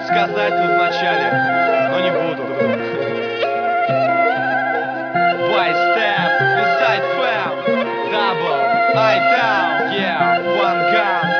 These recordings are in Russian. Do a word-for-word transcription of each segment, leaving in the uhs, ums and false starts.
сказать тут вначале, но не буду. Boy step, inside fam, double, I down, yeah, one gun.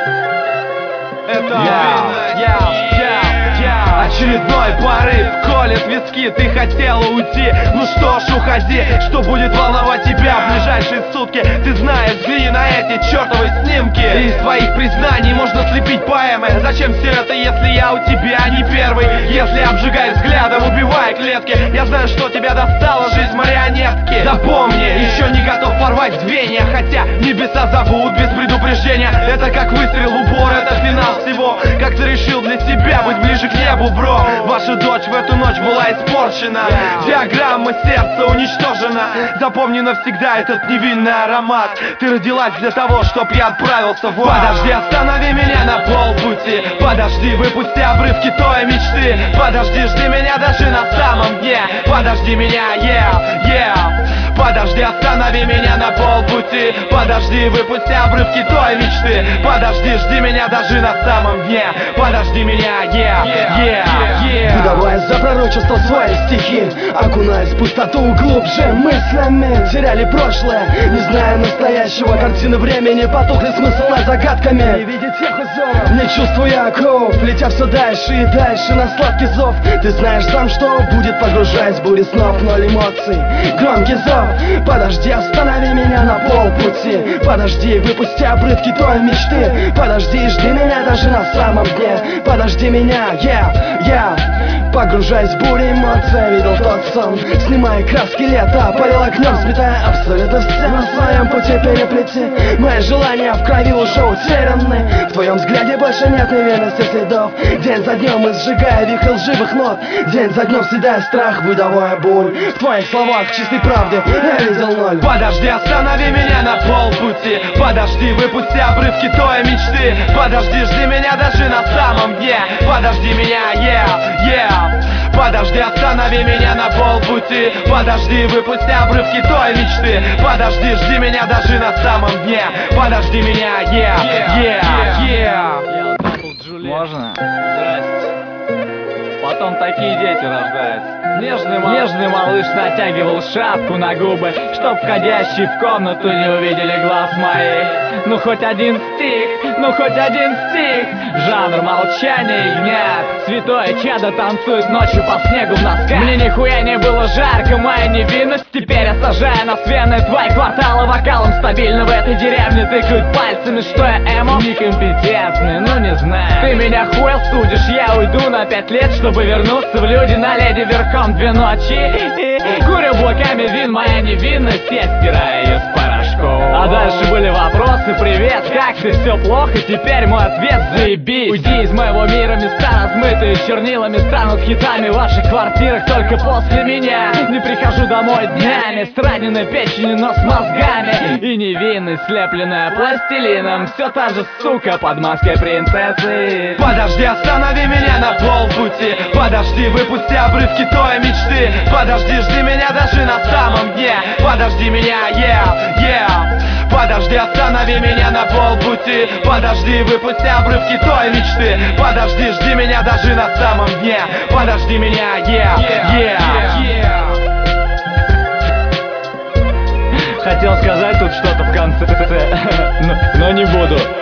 Это yeah, yeah, yeah, yeah. Очередной порыв колет виски, ты хотела уйти. Ну что ж, уходи, что будет волновать тебя в ближайшие сутки? Ты знаешь, взгляни на эти чертовы снимки. Из твоих признаний можно слепить поэмы. Зачем все это, если я у тебя не первый? Если обжигай взглядом, убивай клетки. Я знаю, что тебя достала жизнь марионетки. Запомни, еще не готов порвать звенья, хотя небеса зовут без предупреждения. Это как выстрел в упор, это финал всего. Как ты решил для себя быть ближе к небу, бро? Ваша дочь в эту ночь была испорчена, диаграмма сердца уничтожена. Запомни навсегда этот невинный аромат. Ты родилась для того, чтоб я отправился в ад. Подожди, останови меня на полпути. Подожди, выпусти обрывки той мечты. Подожди, жди меня даже на самом дне. Подожди меня, yeah, yeah. Подожди, останови меня на полпути. Подожди, выпусти обрывки той мечты. Подожди, жди меня даже на самом дне. Подожди меня, yeah, yeah, yeah. Выдавая за пророчество свои стихи, окунаясь в пустоту глубже мыслями, теряли прошлое, не зная настоящего. Картины времени потухли, смысл над загадками. Не видеть тех узоров, не чувствуя оков, летя все дальше и дальше на сладкий зов. Ты знаешь сам, что будет, погружаясь в бури снов. Ноль эмоций, громкий зов. Подожди, останови меня на полпути. Подожди, выпусти обрывки той мечты. Подожди, жди меня даже на самом дне. Подожди меня, yeah, yeah. Погружаясь в бурю эмоций, видел тот сон, снимая краски лета, парил огнем, сметая абсолютно все на своем пути переплети. Мои желания в крови уже утеряны, в твоем взгляде больше нет неверности следов. День за днем изжигая вихрь лживых нот, день за днем съедая страх, выдавая боль. В твоих словах чистой правды я видел ноль. Подожди, останови меня на полпути. Подожди, выпусти обрывки той мечты. Подожди, жди меня даже на самом дне. Подожди меня, yeah, yeah. Подожди, останови меня на полпути. Подожди, выпусти обрывки той мечты. Подожди, жди меня даже на самом дне. Подожди меня, yeah, yeah, yeah, yeah. Можно? Здрасте. Потом такие дети рождаются. Нежный, мал... Нежный малыш натягивал шапку на губы, чтоб входящие в комнату не увидели глаз моих. Ну хоть один стих, ну хоть один стих. Жанр молчания и гнев. Святое чадо танцует ночью по снегу в носках. Мне нихуя не было жарко, моя невинность. Теперь я сажаю на свены твои кварталы вокалом. Стабильно в этой деревне тыкают пальцами, что я эмо. Некомпетентный, ну не знаю. Ты меня хуй судишь, я уйду на пять лет, чтобы вернуться в люди на леди верхом две ночи. И курю блоками вин, моя невинность, я стираю ее с порошком. А дальше были вопросы: привет, как ты, все плохо? Теперь мой ответ: заебись. Уйди из моего мира, места размытые чернилами станут хитами в ваших квартирах только после меня. Не прихожу домой днями с раненой печенью, но с мозгами. И невинность, слепленная пластилином, все та же сука под маской принцессы. Подожди, останови меня на полпути. Подожди, выпусти обрывки той мечты. Подожди, жди меня даже на самом дне. Подожди меня, yeah, yeah. Подожди, останови меня на полпути. Подожди, выпусти обрывки той мечты. Подожди, жди меня даже на самом дне. Подожди меня, yeah, yeah, yeah. Хотел сказать тут что-то в конце, но, но не буду.